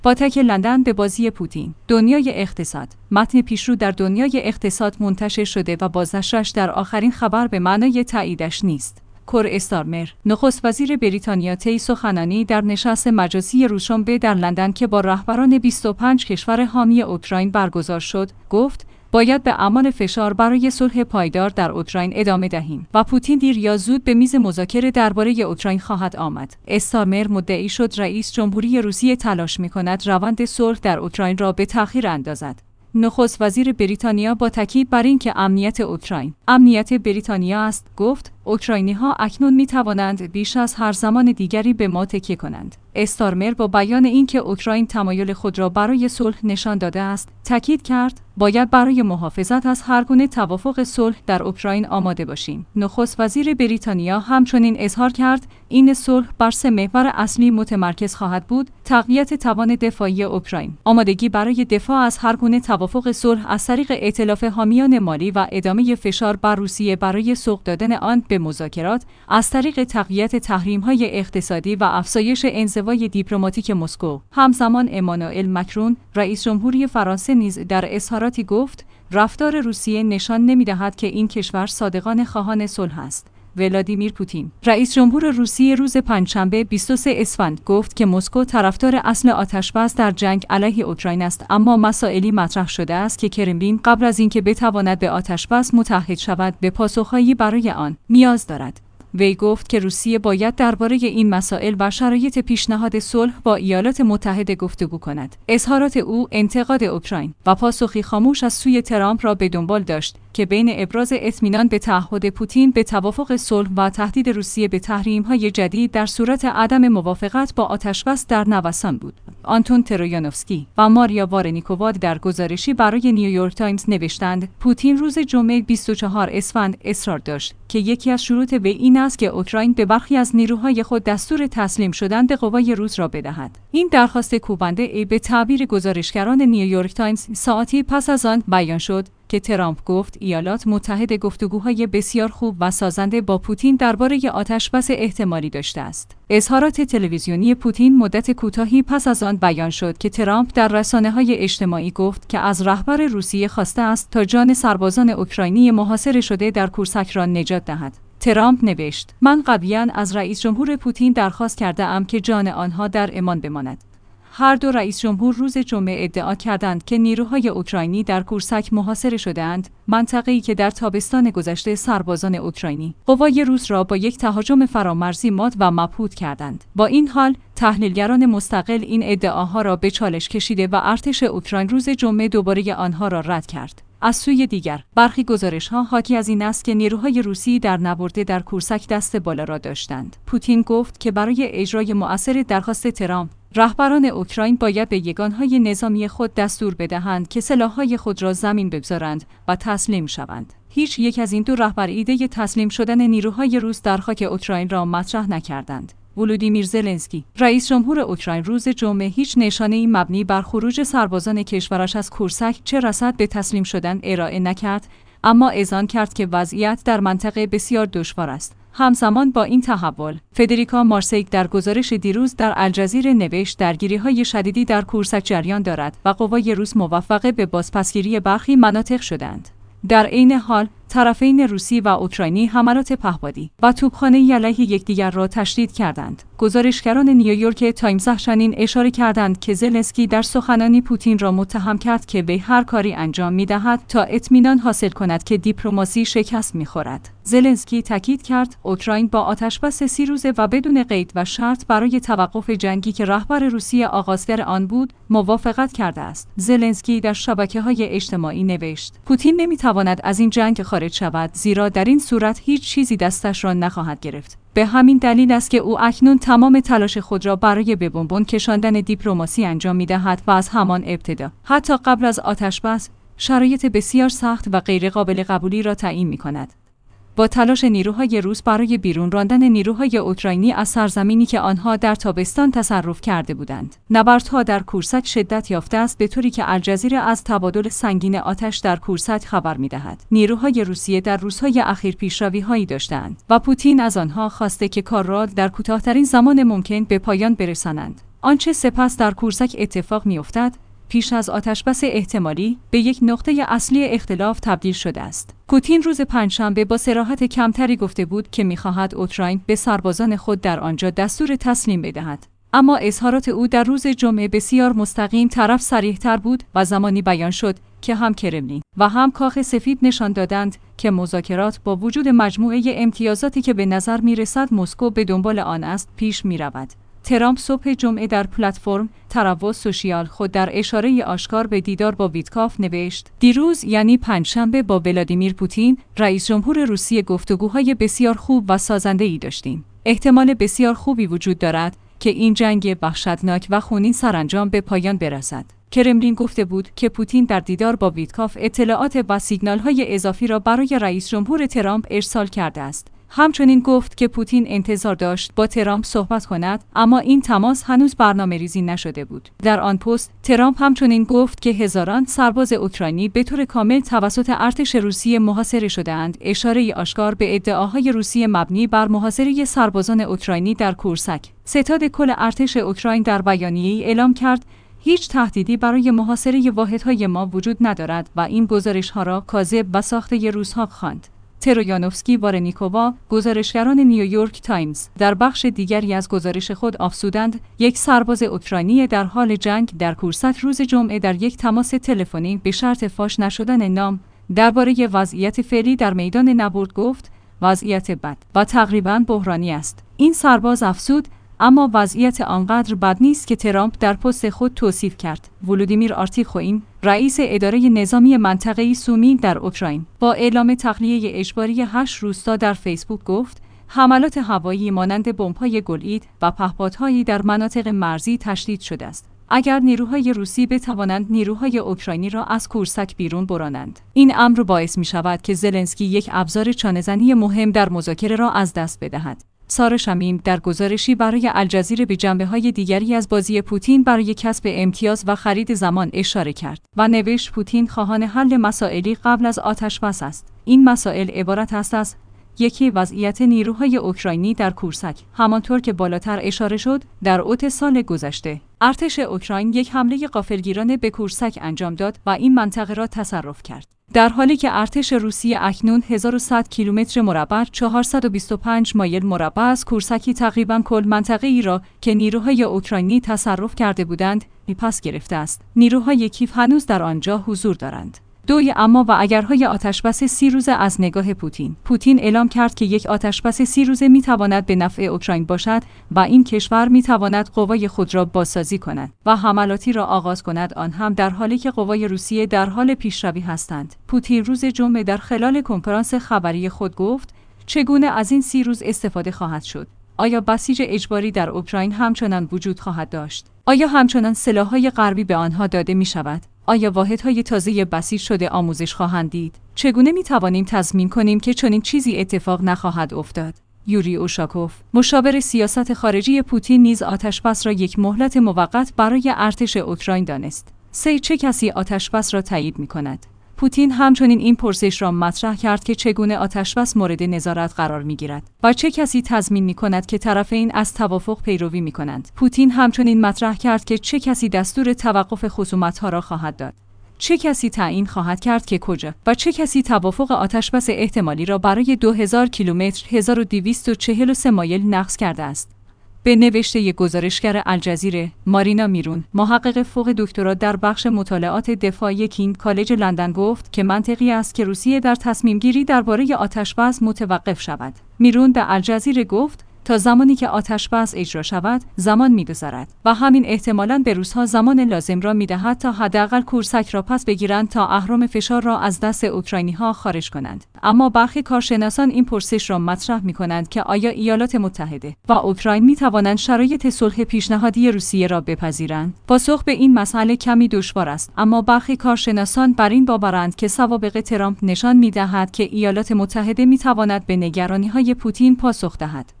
با تک لندن به بازی پوتین. دنیای اقتصاد. متن پیشرو در دنیای اقتصاد منتشر شده و بازنشرش در آخرین خبر به معنای تاییدش نیست. کور استارمر، نخست وزیر بریتانیا طی سخنرانی در نشست مجازی روزشنبه در لندن که با رهبران 25 کشور حامی اوکراین برگزار شد، گفت باید به اعمال فشار برای صلح پایدار در اوکراین ادامه دهیم و پوتین دیر یا زود به میز مذاکره درباره اوکراین خواهد آمد. استارمر مدعی شد رئیس جمهوری روسیه تلاش می‌کند روند صلح در اوکراین را به تأخیر اندازد. نخست وزیر بریتانیا با تاکید بر اینکه امنیت بریتانیا است، گفت اوکراینی‌ها اکنون می‌توانند بیش از هر زمان دیگری به ما تکیه کنند. استارمر با بیان اینکه اوکراین تمایل خود را برای صلح نشان داده است، تاکید کرد باید برای محافظت از هر گونه توافق صلح در اوکراین آماده باشیم. نخست وزیر بریتانیا همچنین اظهار کرد این صلح بر 3 محور اصلی متمرکز خواهد بود: تقویت توان دفاعی اوکراین، آمادگی برای دفاع از هر گونه توافق صلح از طریق ائتلاف حامیان مالی و ادامه فشار بر روسیه برای سوق دادن آن به مذاکرات از طریق تقویت تحریم‌های اقتصادی و افزایش انزوای دیپلماتیک مسکو. همزمان امانوئل مکرون، رئیس جمهوری فرانسه نیز در اظهاراتی گفت رفتار روسیه نشان نمی‌دهد که این کشور صادقانه خواهان صلح است. ولادیمیر پوتین، رئیس جمهور روسیه، روز پنجشنبه 23 اسفند گفت که مسکو طرفدار اصل آتش‌بس در جنگ علیه اوکراین است، اما مسائلی مطرح شده است که کرملین قبل از اینکه بتواند به آتش‌بس متحد شود به پاسخهایی برای آن نیاز دارد. وی گفت که روسیه باید درباره این مسائل و شرایط پیشنهاد صلح با ایالات متحده گفتگو کند. اظهارات او انتقاد اوکراین و پاسخی خاموش از سوی ترامپ را به دنبال داشت که بین ابراز اطمینان به تعهد پوتین به توافق صلح و تهدید روسیه به تحریم‌های جدید در صورت عدم موافقت با آتش‌بس در نوسان بود. آنتون ترویانوفسکی و ماریا وارنیکووا در گزارشی برای نیویورک تایمز نوشتند پوتین روز جمعه 24 اسفند اصرار داشت که یکی از شروط وی این است که اوکراین به برخی از نیروهای خود دستور تسلیم شدن به قوای روس را بدهد. این درخواست کوبنده به تعبیر گزارشگران نیویورک تایمز ساعتی پس از آن بیان شد که ترامپ گفت ایالات متحده گفتگوهای بسیار خوب و سازنده با پوتین درباره آتش‌بس احتمالی داشته است. اظهارات تلویزیونی پوتین مدت کوتاهی پس از آن بیان شد که ترامپ در رسانه‌های اجتماعی گفت که از رهبر روسیه خواسته است تا جان سربازان اوکراینی محاصره شده در کورسک را نجات دهد. ترامپ نوشت: من قبلاً از رئیس جمهور پوتین درخواست کرده ام که جان آنها در امان بماند. هر دو رئیس جمهور روز جمعه ادعا کردند که نیروهای اوکراینی در کورسک محاصره شده‌اند، منطقه‌ای که در تابستان گذشته سربازان اوکراینی قوای روس را با یک تهاجم فرامرزی مات و مبهوت کردند. با این حال، تحلیلگران مستقل این ادعاها را به چالش کشیده و ارتش اوکراین روز جمعه دوباره آنها را رد کرد. از سوی دیگر، برخی گزارش‌ها حاکی از این است که نیروهای روسی در نبرد در کورسک دست بالا را داشتند. پوتین گفت که برای اجرای مؤثر درخواست ترامپ، رهبران اوکراین باید به یگانهای نظامی خود دستور بدهند که سلاح‌های خود را زمین بگذارند و تسلیم شوند. هیچ یک از این دو رهبر ایده تسلیم شدن نیروهای روس در خاک اوکراین را مطرح نکردند. ولودیمیر زلنسکی، رئیس جمهور اوکراین، روز جمعه هیچ نشانه‌ای مبنی بر خروج سربازان کشورش از کورسک چه رسد به تسلیم شدن ارائه نکرد، اما اذعان کرد که وضعیت در منطقه بسیار دشوار است. همزمان با این تحول، فدریکا مارسیک در گزارش دیروز در الجزیره نوشت درگیری‌های شدیدی در کورسک جریان دارد و قوای روس موفق به بازپسگیری برخی مناطق شدند. در عین حال، طرفین روسی و اوکراینی حملات پهپادی و توپخانه‌ای علیه یکدیگر را تشدید کردند. گزارشگران نیویورک تایمز چنین اشاره کردند که زلنسکی در سخنرانی پوتین را متهم کرد که به هر کاری انجام می‌دهد تا اطمینان حاصل کند که دیپلماسی شکست می‌خورد. زلنسکی تاکید کرد اوکراین با آتش‌بس 30 روزه و بدون قید و شرط برای توقف جنگی که رهبر روسیه آغازگر آن بود، موافقت کرده است. زلنسکی در شبکه‌های اجتماعی نوشت: پوتین نمی‌تواند از این جنگ خارج شود، زیرا در این صورت هیچ چیزی دستش را نخواهد گرفت. به همین دلیل است که او اکنون تمام تلاش خود را برای به بنبست کشاندن دیپلماسی انجام می‌دهد و از همان ابتدا، حتی قبل از آتش‌بس، شرایط بسیار سخت و غیرقابل قبولی را تعیین می‌کند. با تلاش نیروهای روس برای بیرون راندن نیروهای اوکراینی از سرزمینی که آنها در تابستان تصرف کرده بودند، نبردها در کورسک شدت یافته است، به طوری که الجزیره از تبادل سنگین آتش در کورسک خبر می‌دهد. نیروهای روسیه در روزهای اخیر پیشروی‌هایی داشتند و پوتین از آنها خواسته که کار را در کوتاه‌ترین زمان ممکن به پایان برسانند. آنچه سپس در کورسک اتفاق می‌افتد، پیش از آتشبس احتمالی به یک نقطه اصلی اختلاف تبدیل شده است. پوتین روز پنجشنبه با صراحت کمتری گفته بود که می‌خواهد اوکراین به سربازان خود در آنجا دستور تسلیم بدهد. اما اظهارات او در روز جمعه بسیار مستقیم طرف صریح‌تر بود و زمانی بیان شد که هم کرملین و هم کاخ سفید نشان دادند که مذاکرات با وجود مجموعه امتیازاتی که به نظر می‌رسد مسکو به دنبال آن است پیش می‌رود. ترامپ صبح جمعه در پلتفرم تراوا سوشیال خود در اشاره آشکار به دیدار با ویتکاف نوشت: دیروز یعنی پنجشنبه با ولادیمیر پوتین رئیس جمهور روسیه گفتگوهای بسیار خوب و سازنده‌ای داشتیم. احتمال بسیار خوبی وجود دارد که این جنگ وحشتناک و خونین سرانجام به پایان برسد. کرملین گفته بود که پوتین در دیدار با ویتکاف اطلاعات و سیگنال‌های اضافی را برای رئیس جمهور ترامپ ارسال کرده است. همچنین گفت که پوتین انتظار داشت با ترامپ صحبت کند، اما این تماس هنوز برنامه‌ریزی نشده بود. در آن پست ترامپ همچنین گفت که هزاران سرباز اوکراینی به طور کامل توسط ارتش روسیه محاصره شده‌اند، اشاره‌ای آشکار به ادعاهای روسیه مبنی بر محاصره سربازان اوکراینی در کورسک. ستاد کل ارتش اوکراین در بیانیه‌ای اعلام کرد هیچ تهدیدی برای محاصره واحدهای ما وجود ندارد و این گزارش‌ها را کاذب و ساخته روس‌ها خواند. ترویانوفسکی وارنیکووا، گزارشگران نیویورک تایمز، در بخش دیگری از گزارش خود افزودند یک سرباز اوکراینی در حال جنگ در کورسک روز جمعه در یک تماس تلفنی به شرط فاش نشدن نام درباره وضعیت فعلی در میدان نبرد گفت وضعیت بد و تقریباً بحرانی است. این سرباز افزود اما وضعیت آنقدر بد نیست که ترامپ در پست خود توصیف کرد. ولودیمیر آرتیخوین، رئیس اداره نظامی منطقه‌ای سومی در اوکراین، با اعلام تخلیه اجباری 8 روستا در فیسبوک گفت حملات هوایی مانند بمب‌های گلعید و پهپادهایی در مناطق مرزی تشدید شده است. اگر نیروهای روسی بتوانند نیروهای اوکراینی را از کورسک بیرون برانند، این امر باعث می‌شود که زلنسکی یک ابزار چانه‌زنی مهم در مذاکره را از دست بدهد. سارا شمیم در گزارشی برای الجزیره به جنبه‌های دیگری از بازی پوتین برای کسب امتیاز و خرید زمان اشاره کرد و نوشت پوتین خواهان حل مسائلی قبل از آتشبس است. این مسائل عبارت است از یکی وضعیت نیروهای اوکراینی در کورسک. همانطور که بالاتر اشاره شد، در اوت سال گذشته ارتش اوکراین یک حمله غافلگیرانه به کورسک انجام داد و این منطقه را تصرف کرد. در حالی که ارتش روسیه اکنون 1100 کیلومتر مربع 425 مایل مربع از کورسکی تقریباً کل منطقه‌ای را که نیروهای اوکراینی تصرف کرده بودند پس گرفته است. نیروهای کیف هنوز در آنجا حضور دارند. دوی اما و اگرهای آتشبس 30 روزه از نگاه پوتین اعلام کرد که یک آتشبس 30 روزه میتواند به نفع اوکراین باشد و این کشور میتواند قوای خود را بازسازی کند و حملاتی را آغاز کند، آن هم در حالی که قوای روسیه در حال پیشروی هستند. پوتین روز جمعه در خلال کنفرانس خبری خود گفت چگونه از این 30 روز استفاده خواهد شد؟ آیا بسیج اجباری در اوکراین همچنان وجود خواهد داشت؟ آیا همچنان سلاح‌های غربی به آنها داده می شود؟ آیا واحدهای تازه بسیج شده آموزش خواهند دید؟ چگونه می توانیم تضمین کنیم که چنین چیزی اتفاق نخواهد افتاد؟ یوری اوشاکوف، مشاور سیاست خارجی پوتین، نیز آتشبس را یک مهلت موقت برای ارتش اوکراین دانست. چه کسی آتشبس را تایید می کند؟ پوتین همچنین این پرسش را مطرح کرد که چگونه آتشبس مورد نظارت قرار می‌گیرد و چه کسی تضمین می‌کند که طرفین از توافق پیروی می‌کنند. پوتین همچنین مطرح کرد که چه کسی دستور توقف خصومت‌ها را خواهد داد. چه کسی تعیین خواهد کرد که کجا و چه کسی توافق آتشبس احتمالی را برای 2000 کیلومتر 1243 مایل نقض کرده است. به نوشته گزارشگر الجزیره، مارینا میرون، محقق فوق دکترا در بخش مطالعات دفاعی کینگ کالج لندن گفت که منطقی است که روسیه در تصمیم گیری درباره آتشبس متوقف شود. میرون به الجزیره گفت تا زمانی که آتشبس اجرا شود زمان می‌گذرد و همین احتمالاً به روس‌ها زمان لازم را می‌دهد تا حداقل کورسک را پس بگیرند تا اهرم فشار را از دست اوکراینی‌ها خارج کنند. اما برخی کارشناسان این پرسش را مطرح می‌کنند که آیا ایالات متحده و اوکراین می‌توانند شرایط صلح پیشنهادی روسیه را بپذیرند؟ پاسخ به این مسئله کمی دشوار است، اما برخی کارشناسان بر این باورند که سوابق ترامپ نشان می‌دهد که ایالات متحده می‌تواند به نگرانی‌های پوتین پاسخ دهد.